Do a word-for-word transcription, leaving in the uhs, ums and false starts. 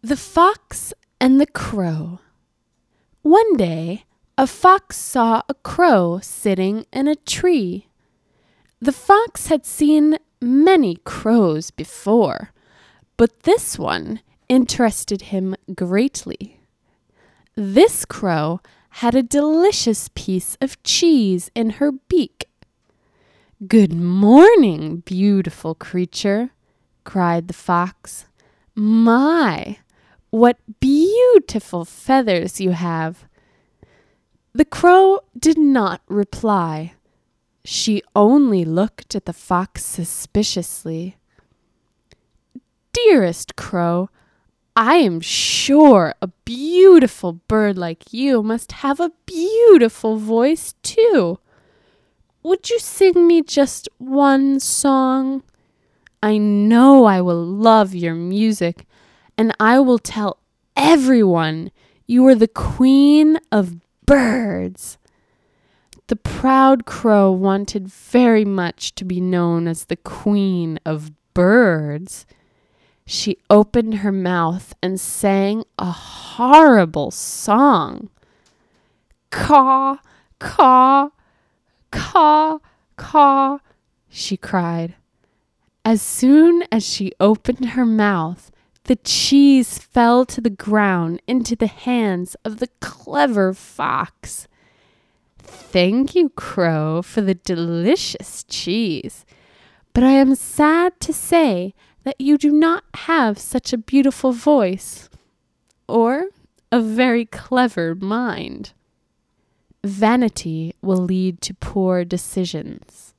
The Fox and the Crow. One day, a fox saw a crow sitting in a tree. The fox had seen many crows before, but this one interested him greatly. This crow had a delicious piece of cheese in her beak. "Good morning, beautiful creature," cried the fox. "My, what beautiful feathers you have!" The crow did not reply. She only looked at the fox suspiciously. "Dearest crow, I am sure a beautiful bird like you must have a beautiful voice too. Would you sing me just one song? I know I will love your music, and I will tell everyone you are the queen of birds." The proud crow wanted very much to be known as the queen of birds. She opened her mouth and sang a horrible song. "Caw, caw, caw, caw," she cried. As soon as she opened her mouth, the cheese fell to the ground into the hands of the clever fox. "Thank you, Crow, for the delicious cheese, but I am sad to say that you do not have such a beautiful voice or a very clever mind." Vanity will lead to poor decisions.